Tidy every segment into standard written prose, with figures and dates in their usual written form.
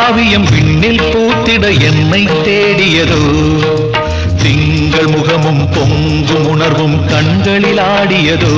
காவியம் விண்ணில் பூத்திட என்னை தேடியதோ திங்கள் முகமும் பொங்கும் உணர்வும் கண்களில் ஆடியதோ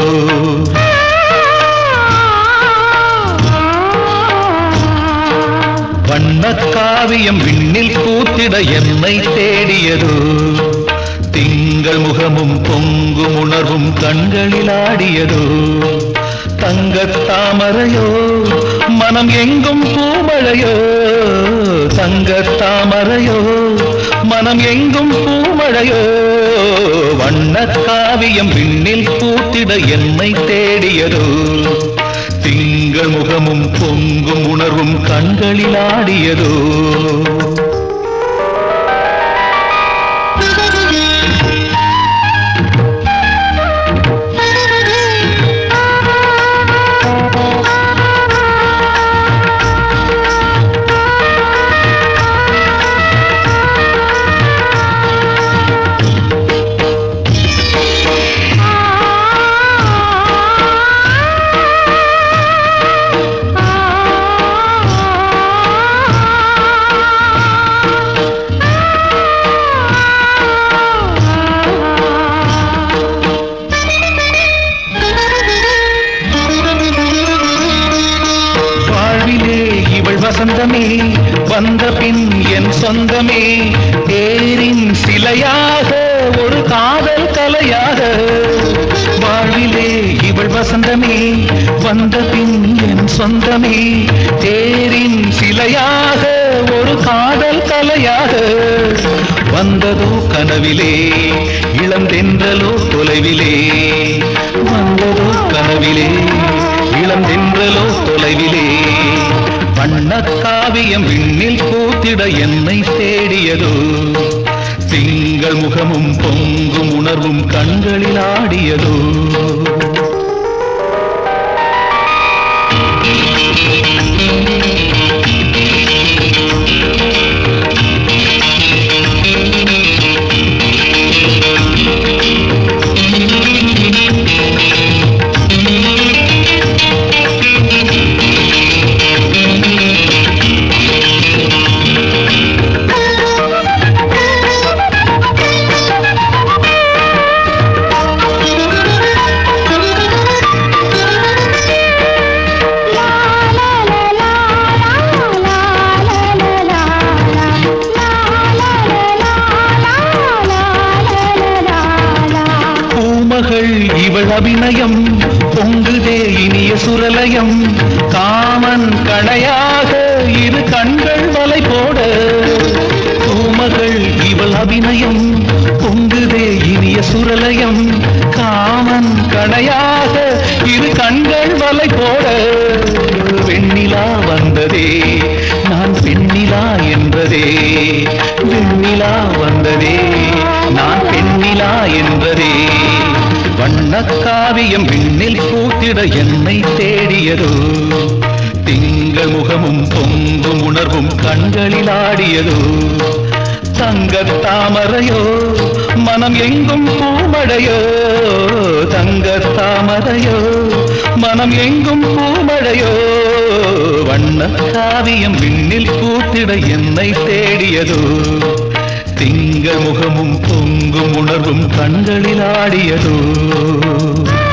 வண்ணக் காவியம் விண்ணில் பூத்திட என்னை தேடியதோ திங்கள் முகமும் பொங்கும் உணர்வும் கண்களில் ஆடியதோ தங்கத் தாமரையோ மனம் எங்கும் பூமழையோ தங்கத் தாமரையோ மனம் எங்கும் பூமழையோ வண்ணக் காவியம் விண்ணில் பூத்திட என்னை தேடியதோ திங்கள் முகமும் பொங்கும் உணர்வும் கண்களில் ஆடியதோ வசந்தமே வந்த பின் என் சொந்தமே தேரின் சிலையாக ஒரு காதல் கலையாக வாழ்விலே இவள் வசந்தமே வந்த பின் என் சொந்தமே தேரின் சிலையாக ஒரு காதல் கலையாக வந்ததோ கனவிலே இளந்தென்றலோ தொலைவிலே வந்ததோ கனவிலே இளந்தென்றலோ தொலைவிலே வண்ணக் காவியம் விண்ணில் பூத்திட என்னை தேடியதோ திங்கள் முகமும் பொங்கும் உணர்வும் கண்களில் ஆடியதோ இவள் அபிநயம் பொங்குதே இனிய சுரலயம் காமன் கணையாக இரு கண்கள் வலை போட பூமகள் இவள் அபிநயம் பொங்குதே இனிய சுரலயம் காமன் கணையாக இரு கண்கள் வலை போட வெண்ணிலா வந்ததே நான் பெண்ணிலா என்றதே வெண்ணிலா வந்ததே நான் பெண்ணிலா என்றதே வண்ணக் காவியம் விண்ணில் பூத்திட என்னை தேடியதோ திங்கள் முகமும் பொங்கும் உணர்வும் கண்களில் ஆடியதோ தங்கத் தாமரையோ மனம் எங்கும் பூமழையோ தங்கத் தாமரையோ மனம் எங்கும் பூமழையோ வண்ணக் காவியம் விண்ணில் பூத்திட என்னை தேடியதோ திங்கள் முகமும் பொங்கும் உணர்வும் கண்களில் ஆடியதோ